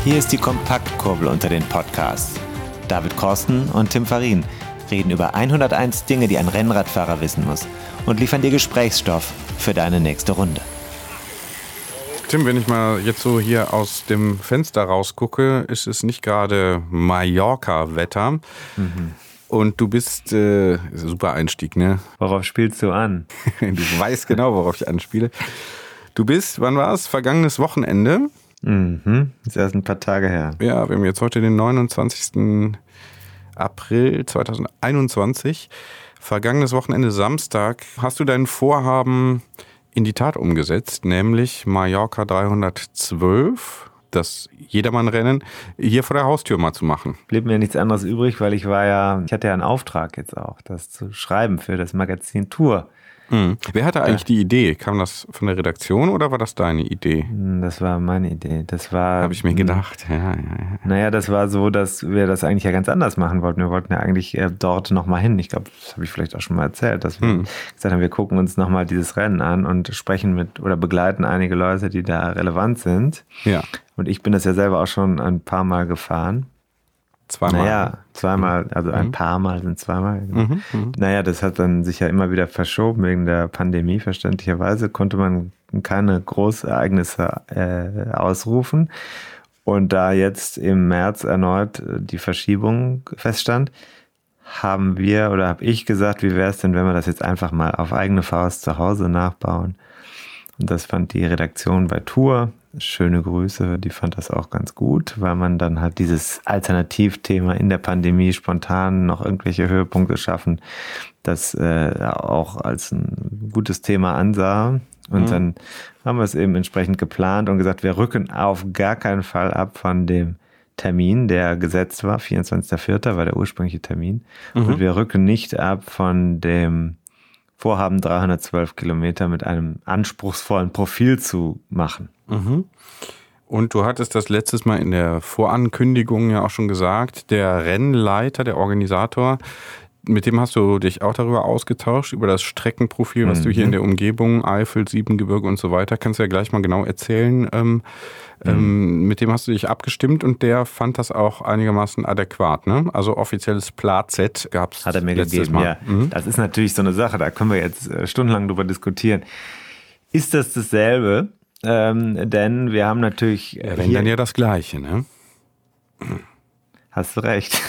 Hier ist die Kompaktkurbel unter den Podcasts. David Korsten und Tim Farin reden über 101 Dinge, die ein Rennradfahrer wissen muss und liefern dir Gesprächsstoff für deine nächste Runde. Tim, wenn ich mal jetzt so hier aus dem Fenster rausgucke, ist es nicht gerade Mallorca-Wetter. Und du bist, super Einstieg, ne? Worauf spielst du an? Du weißt genau, worauf ich anspiele. Du bist, wann war es? Vergangenes Wochenende. Ist erst ein paar Tage her. Ja, wir haben jetzt heute den 29. April 2021. Vergangenes Wochenende Samstag. Hast du dein Vorhaben in die Tat umgesetzt, nämlich Mallorca 312, das Jedermann-Rennen, hier vor der Haustür mal zu machen? Blieb mir nichts anderes übrig, weil ich hatte ja einen Auftrag jetzt auch, das zu schreiben für das Magazin Tour. Wer hatte eigentlich die Idee? Kam das von der Redaktion oder war das deine Idee? Das war meine Idee. Habe ich mir gedacht. Ja. Naja, das war so, dass wir das eigentlich ja ganz anders machen wollten. Wir wollten ja eigentlich dort nochmal hin. Ich glaube, das habe ich vielleicht auch schon mal erzählt, dass wir gesagt haben, wir gucken uns nochmal dieses Rennen an und sprechen mit oder begleiten einige Leute, die da relevant sind. Ja. Und ich bin das ja selber auch schon ein paar Mal gefahren. Zweimal? Naja, zweimal, also ein paar Mal sind zweimal. Genau. Naja, das hat dann sich ja immer wieder verschoben wegen der Pandemie. Verständlicherweise konnte man keine Großereignisse ausrufen. Und da jetzt im März erneut die Verschiebung feststand, habe ich gesagt, wie wäre es denn, wenn wir das jetzt einfach mal auf eigene Faust zu Hause nachbauen? Und das fand die Redaktion bei Tour. Schöne Grüße, die fand das auch ganz gut, weil man dann halt dieses Alternativthema in der Pandemie spontan noch irgendwelche Höhepunkte schaffen, das auch als ein gutes Thema ansah. Und dann haben wir es eben entsprechend geplant und gesagt, wir rücken auf gar keinen Fall ab von dem Termin, der gesetzt war. 24.04. war der ursprüngliche Termin. Und wir rücken nicht ab von dem Vorhaben, 312 Kilometer mit einem anspruchsvollen Profil zu machen. Und du hattest das letztes Mal in der Vorankündigung ja auch schon gesagt, der Rennleiter, der Organisator, mit dem hast du dich auch darüber ausgetauscht, über das Streckenprofil, was du hier in der Umgebung, Eifel, Siebengebirge und so weiter, kannst du ja gleich mal genau erzählen. Mit dem hast du dich abgestimmt und der fand das auch einigermaßen adäquat, ne? Also offizielles Plan-Z gab es. Hat er mir gegeben, Mal. Ja. Das ist natürlich so eine Sache, da können wir jetzt stundenlang drüber diskutieren. Ist das dasselbe? Denn wir haben natürlich... Wenn dann ja das Gleiche, ne? Hast du recht.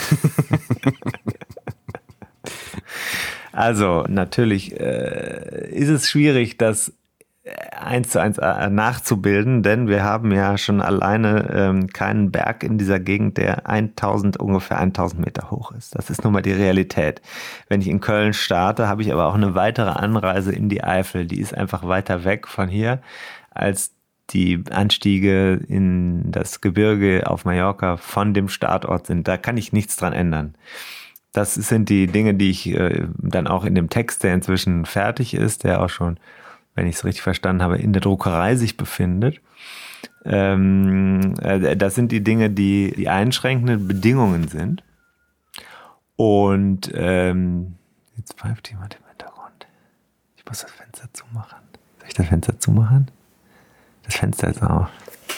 Also natürlich ist es schwierig, das 1:1 nachzubilden, denn wir haben ja schon alleine keinen Berg in dieser Gegend, der ungefähr 1000 Meter hoch ist. Das ist nun mal die Realität. Wenn ich in Köln starte, habe ich aber auch eine weitere Anreise in die Eifel. Die ist einfach weiter weg von hier als die Anstiege in das Gebirge auf Mallorca von dem Startort sind. Da kann ich nichts dran ändern. Das sind die Dinge, die ich dann auch in dem Text, der inzwischen fertig ist, der auch schon, wenn ich es richtig verstanden habe, in der Druckerei sich befindet. Das sind die Dinge, die einschränkenden Bedingungen sind. Und jetzt pfeift jemand im Hintergrund. Ich muss das Fenster zumachen. Soll ich das Fenster zumachen? Das Fenster ist auf.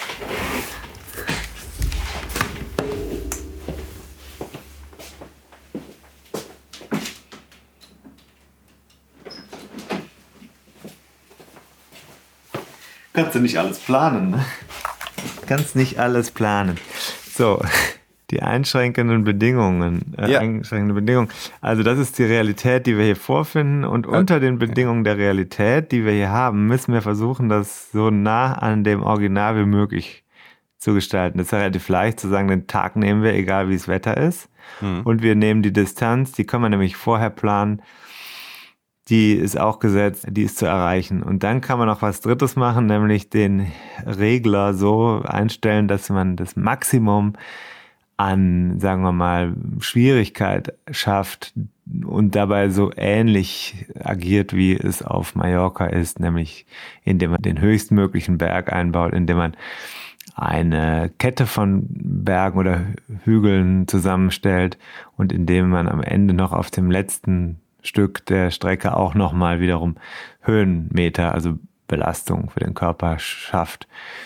Kannst du nicht alles planen, ne? Kannst nicht alles planen. So, die einschränkenden Bedingungen. Also das ist die Realität, die wir hier vorfinden. Und unter den Bedingungen der Realität, die wir hier haben, müssen wir versuchen, das so nah an dem Original wie möglich zu gestalten. Das ist ja relativ leicht zu sagen, den Tag nehmen wir, egal wie das Wetter ist. Und wir nehmen die Distanz, die können wir nämlich vorher planen. Die ist auch gesetzt, die ist zu erreichen. Und dann kann man noch was Drittes machen, nämlich den Regler so einstellen, dass man das Maximum an, sagen wir mal, Schwierigkeit schafft und dabei so ähnlich agiert, wie es auf Mallorca ist, nämlich indem man den höchstmöglichen Berg einbaut, indem man eine Kette von Bergen oder Hügeln zusammenstellt und indem man am Ende noch auf dem letzten Stück der Strecke auch nochmal wiederum Höhenmeter, also Belastung für den Körper schafft.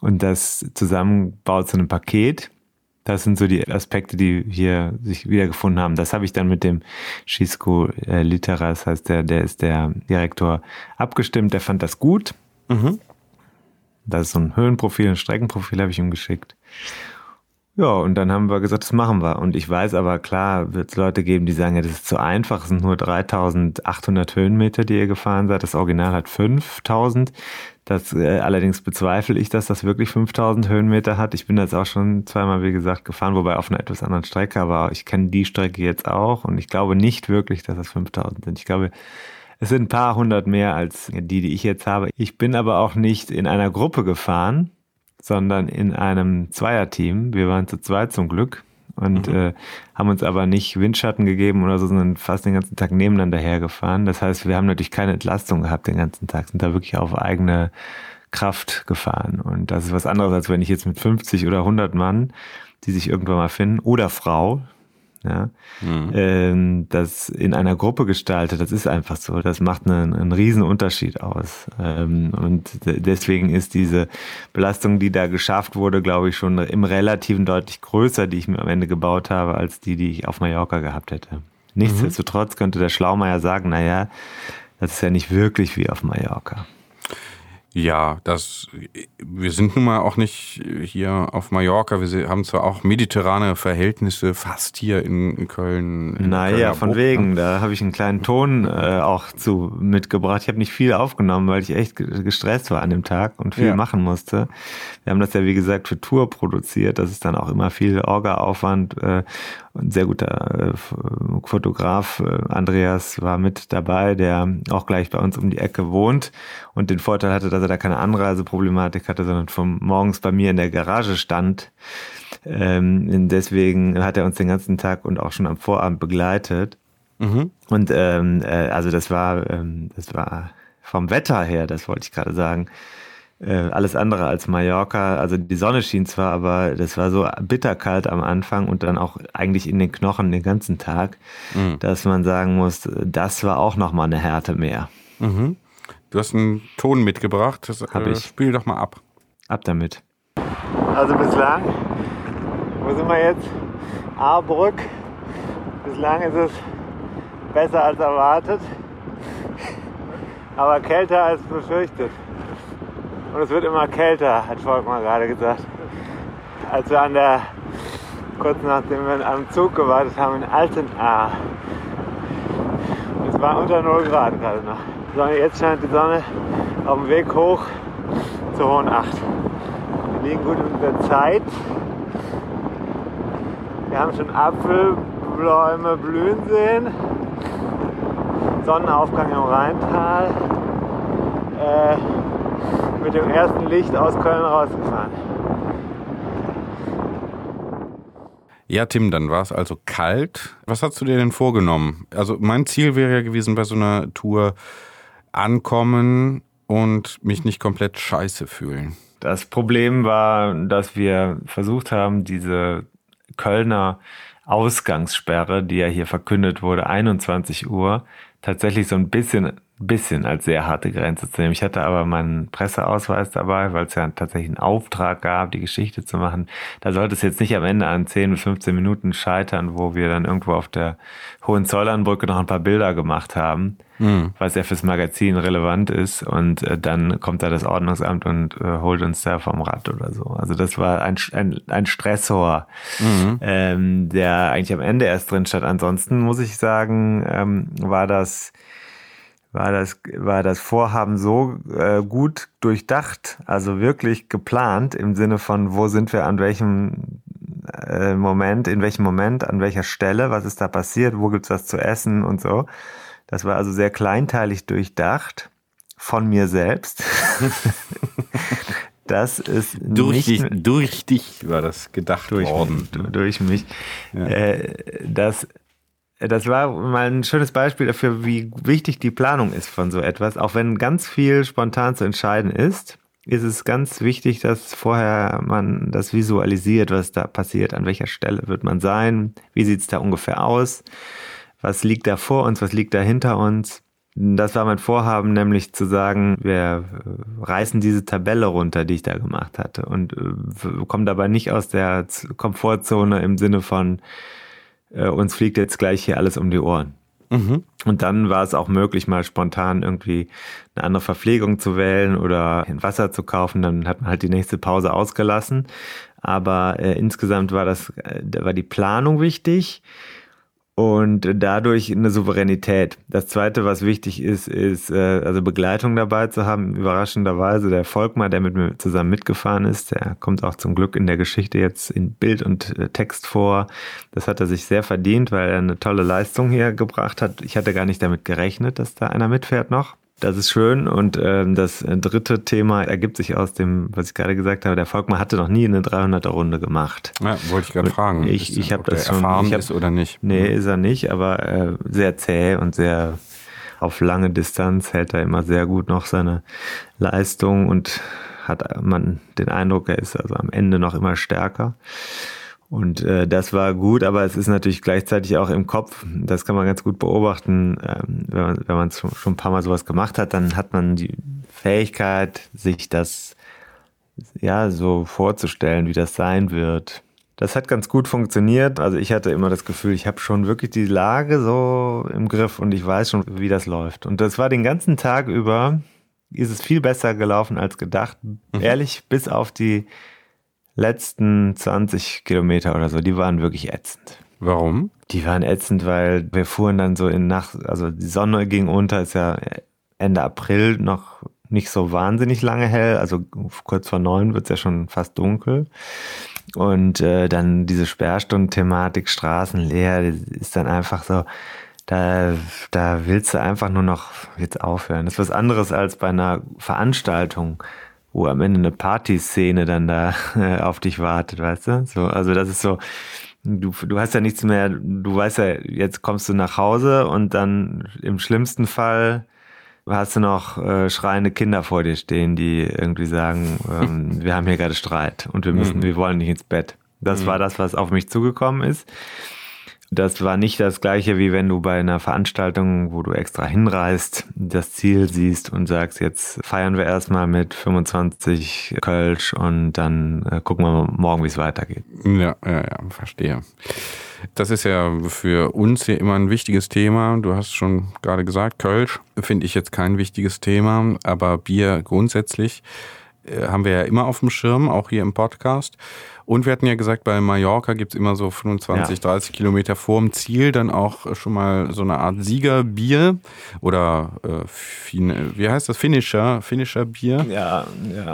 und das zusammenbaut zu einem Paket. Das sind so die Aspekte, die hier sich wiedergefunden haben. Das habe ich dann mit dem Gisco Litera, das heißt, der ist der Direktor, abgestimmt. Der fand das gut. Mhm. Das ist so ein Höhenprofil, ein Streckenprofil habe ich ihm geschickt. Ja, und dann haben wir gesagt, das machen wir. Und ich weiß aber, klar, wird es Leute geben, die sagen, ja, das ist zu einfach. Es sind nur 3.800 Höhenmeter, die ihr gefahren seid. Das Original hat 5.000. Das, allerdings bezweifle ich, dass das wirklich 5.000 Höhenmeter hat. Ich bin das auch schon zweimal, wie gesagt, gefahren, wobei auf einer etwas anderen Strecke. Aber ich kenne die Strecke jetzt auch. Und ich glaube nicht wirklich, dass das 5.000 sind. Ich glaube, es sind ein paar hundert mehr als die ich jetzt habe. Ich bin aber auch nicht in einer Gruppe gefahren, sondern in einem Zweierteam. Wir waren zu zweit zum Glück und haben uns aber nicht Windschatten gegeben oder so, sondern fast den ganzen Tag nebeneinander hergefahren. Das heißt, wir haben natürlich keine Entlastung gehabt den ganzen Tag, sind da wirklich auf eigene Kraft gefahren. Und das ist was anderes, als wenn ich jetzt mit 50 oder 100 Mann, die sich irgendwann mal finden, oder Frau, ja, das in einer Gruppe gestaltet, das ist einfach so. Das macht einen riesen Unterschied aus. Und deswegen ist diese Belastung, die da geschafft wurde, glaube ich, schon im Relativen deutlich größer, die ich mir am Ende gebaut habe, als die ich auf Mallorca gehabt hätte. Nichtsdestotrotz könnte der Schlaumeier sagen, naja, das ist ja nicht wirklich wie auf Mallorca. Ja, wir sind nun mal auch nicht hier auf Mallorca. Wir haben zwar auch mediterrane Verhältnisse fast hier in Köln. Naja, von wegen. Da habe ich einen kleinen Ton auch zu mitgebracht. Ich habe nicht viel aufgenommen, weil ich echt gestresst war an dem Tag und viel machen musste. Wir haben das ja, wie gesagt, für Tour produziert. Das ist dann auch immer viel Orga-Aufwand. Ein sehr guter Fotograf, Andreas, war mit dabei, der auch gleich bei uns um die Ecke wohnt und den Vorteil hatte, dass er da keine Anreiseproblematik hatte, sondern von morgens bei mir in der Garage stand. Deswegen hat er uns den ganzen Tag und auch schon am Vorabend begleitet. Mhm. Und also das war vom Wetter her, das wollte ich gerade sagen, alles andere als Mallorca. Also die Sonne schien zwar, aber das war so bitterkalt am Anfang und dann auch eigentlich in den Knochen den ganzen Tag, dass man sagen muss, das war auch nochmal eine Härte mehr. Mhm. Du hast einen Ton mitgebracht, das spiel doch mal ab. Ab damit. Also bislang, wo sind wir jetzt? Ahrbrück. Bislang ist es besser als erwartet, aber kälter als befürchtet. Und es wird immer kälter, hat Volkmar gerade gesagt. Als wir kurz nachdem wir am Zug gewartet haben in Altenahr. Es war unter 0 Grad gerade noch. So, jetzt scheint die Sonne auf dem Weg hoch zur Hohen Acht. Wir liegen gut in der Zeit. Wir haben schon Apfelbäume blühen sehen. Sonnenaufgang im Rheintal. Mit dem ersten Licht aus Köln rausgefahren. Ja, Tim, dann war es also kalt. Was hast du dir denn vorgenommen? Also mein Ziel wäre ja gewesen, bei so einer Tour ankommen und mich nicht komplett scheiße fühlen. Das Problem war, dass wir versucht haben, diese Kölner Ausgangssperre, die ja hier verkündet wurde, 21 Uhr, tatsächlich so ein bisschen als sehr harte Grenze zu nehmen. Ich hatte aber meinen Presseausweis dabei, weil es ja tatsächlich einen Auftrag gab, die Geschichte zu machen. Da sollte es jetzt nicht am Ende an 10 bis 15 Minuten scheitern, wo wir dann irgendwo auf der Hohenzollernbrücke noch ein paar Bilder gemacht haben, was ja fürs Magazin relevant ist. Und dann kommt da das Ordnungsamt und holt uns da vom Rad oder so. Also das war ein Stressor, der eigentlich am Ende erst drin stand. Ansonsten muss ich sagen, war das Vorhaben so gut durchdacht, also wirklich geplant im Sinne von, wo sind wir an welchem Moment, in welchem Moment, an welcher Stelle, was ist da passiert, wo gibt's was zu essen und so. Das war also sehr kleinteilig durchdacht von mir selbst. Das ist durch dich war das gedacht worden. Durch mich. Ja. Das war mal ein schönes Beispiel dafür, wie wichtig die Planung ist von so etwas. Auch wenn ganz viel spontan zu entscheiden ist es ganz wichtig, dass vorher man das visualisiert, was da passiert, an welcher Stelle wird man sein, wie sieht's da ungefähr aus, was liegt da vor uns, was liegt da hinter uns. Das war mein Vorhaben, nämlich zu sagen, wir reißen diese Tabelle runter, die ich da gemacht hatte und kommen dabei nicht aus der Komfortzone im Sinne von uns fliegt jetzt gleich hier alles um die Ohren. Mhm. Und dann war es auch möglich, mal spontan irgendwie eine andere Verpflegung zu wählen oder ein Wasser zu kaufen. Dann hat man halt die nächste Pause ausgelassen. Aber insgesamt war die Planung wichtig. Und dadurch eine Souveränität. Das Zweite, was wichtig ist also Begleitung dabei zu haben. Überraschenderweise der Volkmar, der mit mir zusammen mitgefahren ist, der kommt auch zum Glück in der Geschichte jetzt in Bild und Text vor. Das hat er sich sehr verdient, weil er eine tolle Leistung hier gebracht hat. Ich hatte gar nicht damit gerechnet, dass da einer mitfährt noch. Das ist schön. Und das dritte Thema ergibt sich aus dem, was ich gerade gesagt habe. Der Volkmar hatte noch nie eine 300er-Runde gemacht. Ja, wollte ich gerade fragen. Ich habe das schon erfahren ist oder nicht. Nee, ist er nicht, aber sehr zäh und sehr auf lange Distanz hält er immer sehr gut noch seine Leistung und hat man den Eindruck, er ist also am Ende noch immer stärker. Und das war gut, aber es ist natürlich gleichzeitig auch im Kopf, das kann man ganz gut beobachten, wenn man schon ein paar Mal sowas gemacht hat, dann hat man die Fähigkeit, sich das ja so vorzustellen, wie das sein wird. Das hat ganz gut funktioniert. Also ich hatte immer das Gefühl, ich habe schon wirklich die Lage so im Griff und ich weiß schon, wie das läuft. Und das war den ganzen Tag über, ist es viel besser gelaufen als gedacht. Ehrlich, bis auf die letzten 20 Kilometer oder so, die waren wirklich ätzend. Warum? Die waren ätzend, weil wir fuhren dann so in Nacht, also die Sonne ging unter, ist ja Ende April noch nicht so wahnsinnig lange hell, also kurz vor 9 wird es ja schon fast dunkel. Und dann diese Sperrstundenthematik, Straßen leer, ist dann einfach so, da willst du einfach nur noch jetzt aufhören. Das ist was anderes als bei einer Veranstaltung, wo am Ende eine Partyszene dann da auf dich wartet, weißt du? So, also das ist so, du hast ja nichts mehr, du weißt ja, jetzt kommst du nach Hause und dann im schlimmsten Fall hast du noch schreiende Kinder vor dir stehen, die irgendwie sagen, wir haben hier gerade Streit und wir wollen nicht ins Bett. Das war das, was auf mich zugekommen ist. Das war nicht das Gleiche, wie wenn du bei einer Veranstaltung, wo du extra hinreist, das Ziel siehst und sagst, jetzt feiern wir erstmal mit 25 Kölsch und dann gucken wir morgen, wie es weitergeht. Ja, verstehe. Das ist ja für uns hier immer ein wichtiges Thema. Du hast schon gerade gesagt, Kölsch finde ich jetzt kein wichtiges Thema, aber Bier grundsätzlich haben wir ja immer auf dem Schirm, auch hier im Podcast. Und wir hatten ja gesagt, bei Mallorca gibt's immer so 25, 30 Kilometer vorm Ziel dann auch schon mal so eine Art Siegerbier oder wie heißt das? Finnischer Bier. Ja.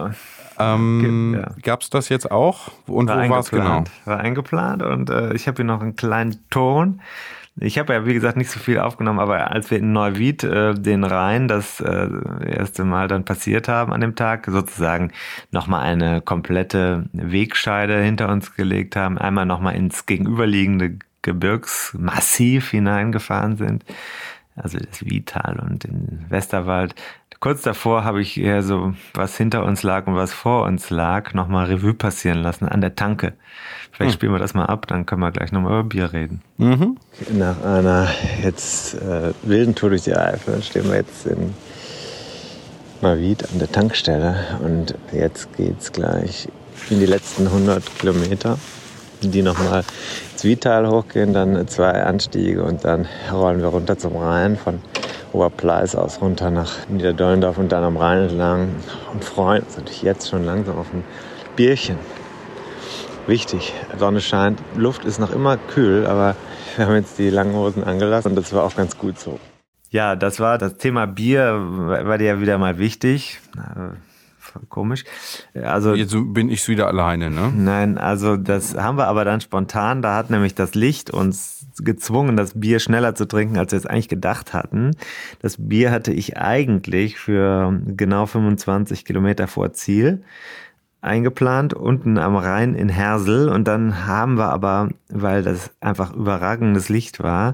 Gab's das jetzt auch? Und wo war es genau? War eingeplant und ich habe hier noch einen kleinen Ton. Ich habe ja, wie gesagt, nicht so viel aufgenommen, aber als wir in Neuwied den Rhein das erste Mal dann passiert haben an dem Tag, sozusagen nochmal eine komplette Wegscheide hinter uns gelegt haben, einmal nochmal ins gegenüberliegende Gebirgsmassiv hineingefahren sind, also das Wietal und den Westerwald. Kurz davor habe ich eher so, was hinter uns lag und was vor uns lag, nochmal Revue passieren lassen an der Tanke. Vielleicht spielen wir das mal ab, dann können wir gleich nochmal über Bier reden. Mhm. Nach einer jetzt wilden Tour durch die Eifel stehen wir jetzt in Neuwied an der Tankstelle und jetzt geht's gleich in die letzten 100 Kilometer, die nochmal ins Wietal hochgehen, dann 2 Anstiege und dann rollen wir runter zum Rhein von Oberpleis aus runter nach Niederdollendorf und dann am Rhein entlang und freuen uns natürlich jetzt schon langsam auf ein Bierchen. Wichtig, Sonne scheint, Luft ist noch immer kühl, aber wir haben jetzt die langen Hosen angelassen und das war auch ganz gut so. Ja, das war das Thema Bier, war dir ja wieder mal wichtig. Komisch. Also, jetzt bin ich wieder alleine, ne? Nein, also das haben wir aber dann spontan. Da hat nämlich das Licht uns gezwungen, das Bier schneller zu trinken, als wir es eigentlich gedacht hatten. Das Bier hatte ich eigentlich für genau 25 Kilometer vor Ziel eingeplant, unten am Rhein in Hersel. Und dann haben wir aber, weil das einfach überragendes Licht war,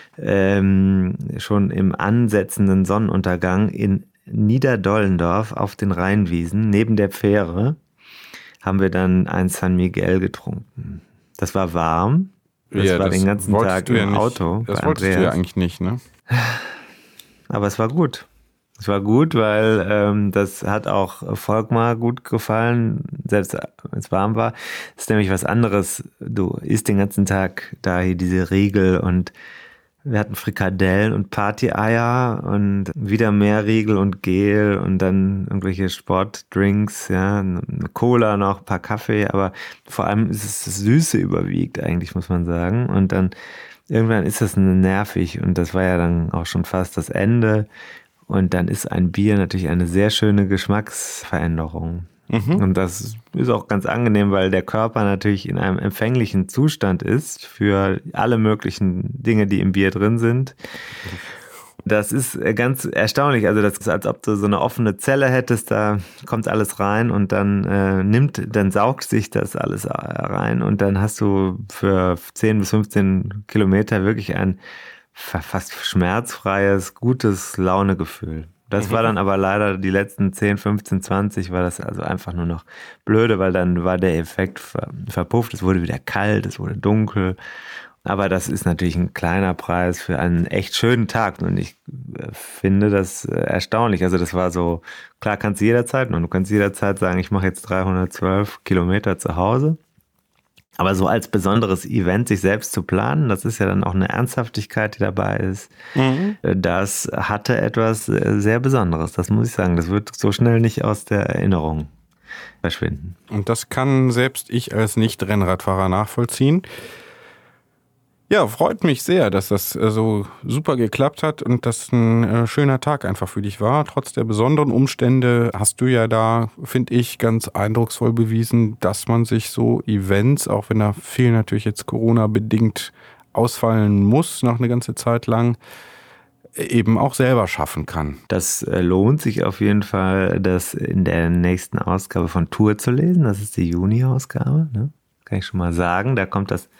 schon im ansetzenden Sonnenuntergang in Niederdollendorf auf den Rheinwiesen, neben der Fähre, haben wir dann ein San Miguel getrunken. Das war warm. Das war den ganzen Tag im Auto. Das wolltest du ja eigentlich nicht, ne? aber es war gut. Es war gut, weil das hat auch Volkmar gut gefallen, selbst wenn es warm war. Es ist nämlich was anderes. Du isst den ganzen Tag da hier diese Riegel und wir hatten Frikadellen und Party-Eier und wieder mehr Riegel und Gel und dann irgendwelche Sportdrinks, ja, eine Cola noch, ein paar Kaffee, aber vor allem ist es das Süße überwiegt eigentlich, muss man sagen. Und dann irgendwann ist das nervig und das war ja dann auch schon fast das Ende. Und dann ist ein Bier natürlich eine sehr schöne Geschmacksveränderung. Und das ist auch ganz angenehm, weil der Körper natürlich in einem empfänglichen Zustand ist für alle möglichen Dinge, die im Bier drin sind. Das ist ganz erstaunlich. Also das ist, als ob du so eine offene Zelle hättest, da kommt alles rein und dann saugt sich das alles rein und dann hast du für 10 bis 15 Kilometer wirklich ein fast schmerzfreies, gutes Launegefühl. Das war dann aber leider die letzten 10, 15, 20 war das also einfach nur noch blöde, weil dann war der Effekt verpufft. Es wurde wieder kalt, es wurde dunkel. Aber das ist natürlich ein kleiner Preis für einen echt schönen Tag. Und ich finde das erstaunlich. Also das war so, klar kannst du jederzeit machen. Du kannst jederzeit sagen, ich mache jetzt 312 Kilometer zu Hause. Aber so als besonderes Event sich selbst zu planen, das ist ja dann auch eine Ernsthaftigkeit, die dabei ist. Das hatte etwas sehr Besonderes, das muss ich sagen. Das wird so schnell nicht aus der Erinnerung verschwinden. Und das kann selbst ich als Nicht-Rennradfahrer nachvollziehen. Ja, freut mich sehr, dass das so super geklappt hat und dass ein schöner Tag einfach für dich war. Trotz der besonderen Umstände hast du ja da, finde ich, ganz eindrucksvoll bewiesen, dass man sich so Events, auch wenn da viel natürlich jetzt Corona-bedingt ausfallen muss, noch eine ganze Zeit lang, eben auch selber schaffen kann. Das lohnt sich auf jeden Fall, das in der nächsten Ausgabe von Tour zu lesen. Das ist die Juni-Ausgabe, ne? Kann ich schon mal sagen. Da kommt das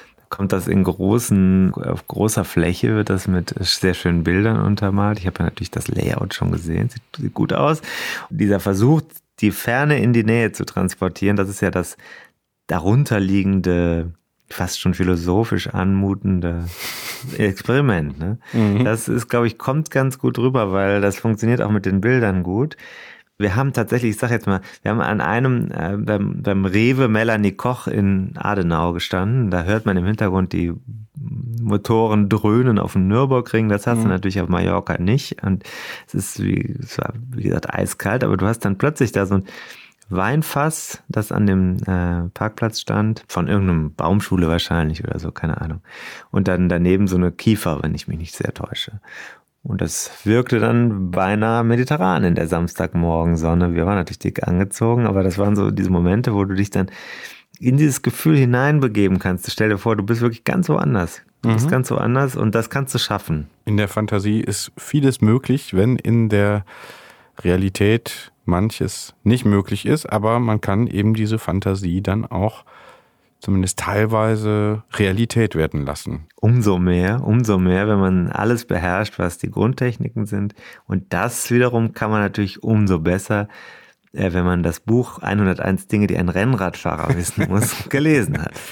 auf großer Fläche, wird das mit sehr schönen Bildern untermalt. Ich habe ja natürlich das Layout schon gesehen, sieht gut aus. Dieser Versuch, die Ferne in die Nähe zu transportieren, das ist ja das darunterliegende, fast schon philosophisch anmutende Experiment. Ne? Das ist, glaube ich, kommt ganz gut rüber, weil das funktioniert auch mit den Bildern gut. Wir haben tatsächlich, ich sag jetzt mal, wir haben an einem, beim Rewe Melanie Koch in Adenau gestanden. Da hört man im Hintergrund die Motoren dröhnen auf dem Nürburgring. Das hast du natürlich auf Mallorca nicht. Und es war, wie gesagt, eiskalt, aber du hast dann plötzlich da so ein Weinfass, das an dem Parkplatz stand, von irgendeinem Baumschule wahrscheinlich oder so, keine Ahnung. Und dann daneben so eine Kiefer, wenn ich mich nicht sehr täusche. Und das wirkte dann beinahe mediterran in der Samstagmorgensonne. Wir waren natürlich dick angezogen, aber das waren so diese Momente, wo du dich dann in dieses Gefühl hineinbegeben kannst. Stell dir vor, du bist wirklich ganz woanders. Du bist ganz woanders und das kannst du schaffen. In der Fantasie ist vieles möglich, wenn in der Realität manches nicht möglich ist, aber man kann eben diese Fantasie dann auch zumindest teilweise Realität werden lassen. Umso mehr, wenn man alles beherrscht, was die Grundtechniken sind. Und das wiederum kann man natürlich umso besser, wenn man das Buch 101 Dinge, die ein Rennradfahrer wissen muss, gelesen hat.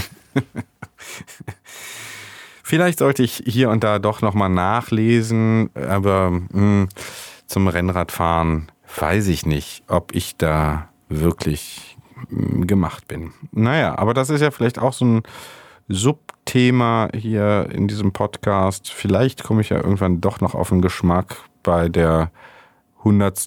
Vielleicht sollte ich hier und da doch nochmal nachlesen, aber zum Rennradfahren weiß ich nicht, ob ich da wirklich gemacht bin. Naja, aber das ist ja vielleicht auch so ein Subthema hier in diesem Podcast. Vielleicht komme ich ja irgendwann doch noch auf den Geschmack bei der 101.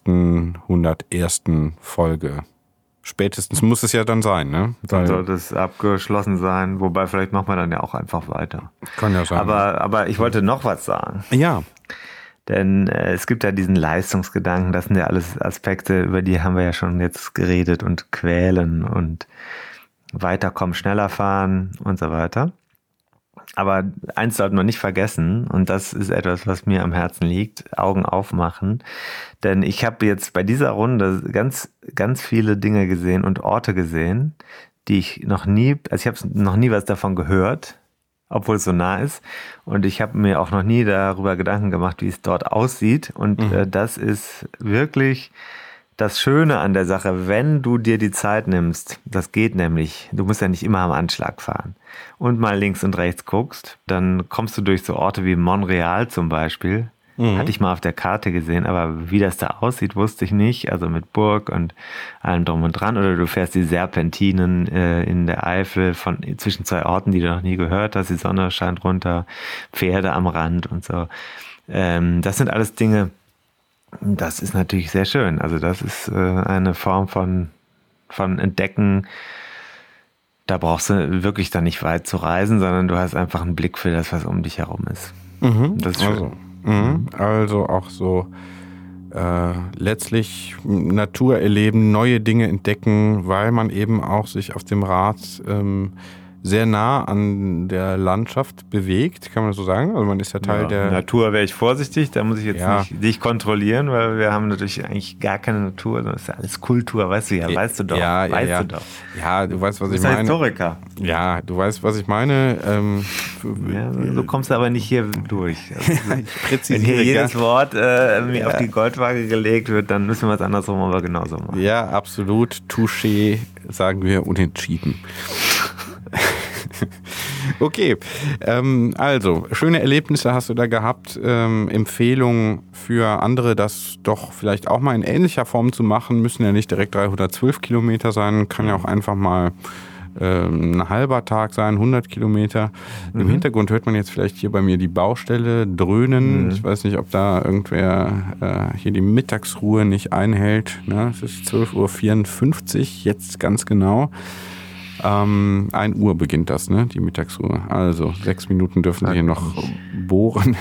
Folge. Spätestens muss es ja dann sein, ne? Dann sollte es abgeschlossen sein, wobei vielleicht machen wir dann ja auch einfach weiter. Kann ja sein. Aber ich wollte noch was sagen. Ja. Denn es gibt ja diesen Leistungsgedanken, das sind ja alles Aspekte, über die haben wir ja schon jetzt geredet und quälen und weiterkommen, schneller fahren und so weiter. Aber eins sollte man nicht vergessen und das ist etwas, was mir am Herzen liegt, Augen aufmachen. Denn ich habe jetzt bei dieser Runde ganz, ganz viele Dinge gesehen und Orte gesehen, die ich ich habe noch nie was davon gehört, obwohl es so nah ist. Und ich habe mir auch noch nie darüber Gedanken gemacht, wie es dort aussieht. Und das ist wirklich das Schöne an der Sache, wenn du dir die Zeit nimmst. Das geht nämlich. Du musst ja nicht immer am Anschlag fahren. Und mal links und rechts guckst, dann kommst du durch so Orte wie Montreal zum Beispiel. Hatte ich mal auf der Karte gesehen, aber wie das da aussieht, wusste ich nicht. Also mit Burg und allem drum und dran. Oder du fährst die Serpentinen in der Eifel zwischen zwei Orten, die du noch nie gehört hast. Die Sonne scheint runter, Pferde am Rand und so. Das sind alles Dinge, das ist natürlich sehr schön. Also das ist eine Form von Entdecken. Da brauchst du wirklich dann nicht weit zu reisen, sondern du hast einfach einen Blick für das, was um dich herum ist. Das ist schön. Also auch so letztlich Natur erleben, neue Dinge entdecken, weil man eben auch sich auf dem Rad sehr nah an der Landschaft bewegt, kann man so sagen. Also man ist ja Teil der Natur, wäre ich vorsichtig, da muss ich jetzt nicht kontrollieren, weil wir haben natürlich eigentlich gar keine Natur, sondern das ist ja alles Kultur, weißt du ja, weißt du doch. Ja, du weißt, was ich meine. Du bist Historiker. Ja, du weißt, was ich meine. So kommst du aber nicht hier durch. Also, wenn hier jedes Wort mir auf die Goldwaage gelegt wird, dann müssen wir es andersrum aber genauso machen. Ja, absolut. Touché, sagen wir unentschieden. Okay, also schöne Erlebnisse hast du da gehabt, Empfehlungen für andere, das doch vielleicht auch mal in ähnlicher Form zu machen, müssen ja nicht direkt 312 Kilometer sein, kann ja auch einfach mal ein halber Tag sein, 100 Kilometer. Im Hintergrund hört man jetzt vielleicht hier bei mir die Baustelle dröhnen. Ich weiß nicht, ob da irgendwer hier die Mittagsruhe nicht einhält. Ne? Es ist 12.54 Uhr, jetzt ganz genau. 1 Uhr beginnt das, ne? Die Mittagsruhe. Also 6 Minuten dürfen Sie hier noch bohren.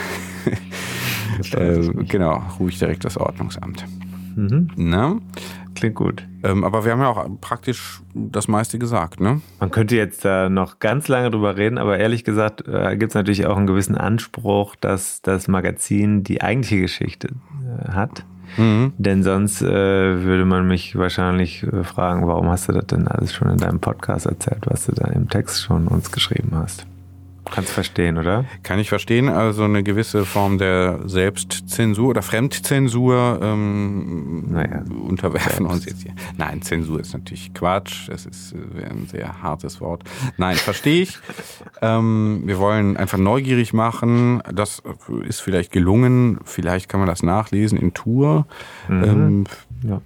Genau, rufe ich direkt das Ordnungsamt. Na? Klingt gut. Aber wir haben ja auch praktisch das meiste gesagt, ne? Man könnte jetzt da noch ganz lange drüber reden, aber ehrlich gesagt gibt es natürlich auch einen gewissen Anspruch, dass das Magazin die eigentliche Geschichte hat. Denn sonst würde man mich wahrscheinlich fragen, warum hast du das denn alles schon in deinem Podcast erzählt, was du da im Text schon uns geschrieben hast? Kannst verstehen, oder? Kann ich verstehen. Also eine gewisse Form der Selbstzensur oder Fremdzensur unterwerfen uns jetzt hier. Nein, Zensur ist natürlich Quatsch. Das ist ein sehr hartes Wort. Nein, verstehe ich. Wir wollen einfach neugierig machen. Das ist vielleicht gelungen. Vielleicht kann man das nachlesen in Tour. Ja.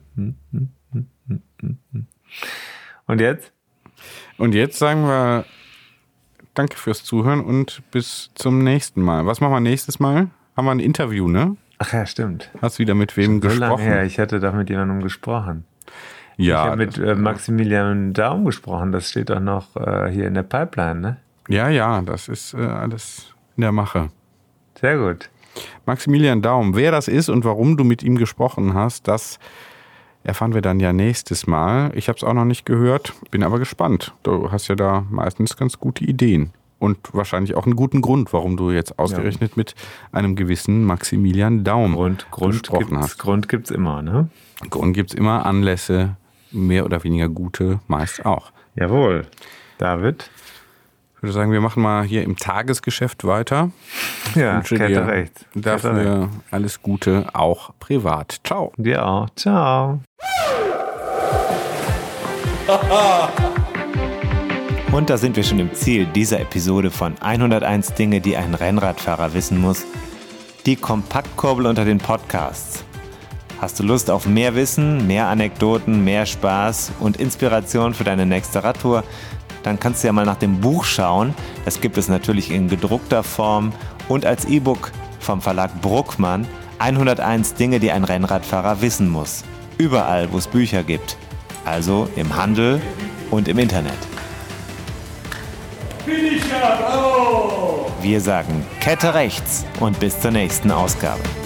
Und jetzt? Und jetzt sagen wir danke fürs Zuhören und bis zum nächsten Mal. Was machen wir nächstes Mal? Haben wir ein Interview, ne? Ach ja, stimmt. Hast du wieder mit wem gesprochen? So lange her, ich hatte da mit jemandem gesprochen. Ja. Ich habe mit Maximilian Daum gesprochen, das steht doch noch hier in der Pipeline, ne? Ja, das ist alles in der Mache. Sehr gut. Maximilian Daum, wer das ist und warum du mit ihm gesprochen hast, das erfahren wir dann ja nächstes Mal. Ich habe es auch noch nicht gehört, bin aber gespannt. Du hast ja da meistens ganz gute Ideen und wahrscheinlich auch einen guten Grund, warum du jetzt ausgerechnet mit einem gewissen Maximilian Daum gesprochen hast. Grund gibt's immer, ne? Grund gibt's immer, Anlässe, mehr oder weniger gute, meist auch. Jawohl. David? Ich würde sagen, wir machen mal hier im Tagesgeschäft weiter. Ja, Kette rechts. Dafür alles Gute, auch privat. Ciao. Dir auch. Ciao. Und da sind wir schon im Ziel dieser Episode von 101 Dinge, die ein Rennradfahrer wissen muss. Die Kompaktkurbel unter den Podcasts. Hast du Lust auf mehr Wissen, mehr Anekdoten, mehr Spaß und Inspiration für deine nächste Radtour? Dann kannst du ja mal nach dem Buch schauen. Das gibt es natürlich in gedruckter Form und als E-Book vom Verlag Bruckmann. 101 Dinge, die ein Rennradfahrer wissen muss. Überall, wo es Bücher gibt. Also im Handel und im Internet. Wir sagen Kette rechts und bis zur nächsten Ausgabe.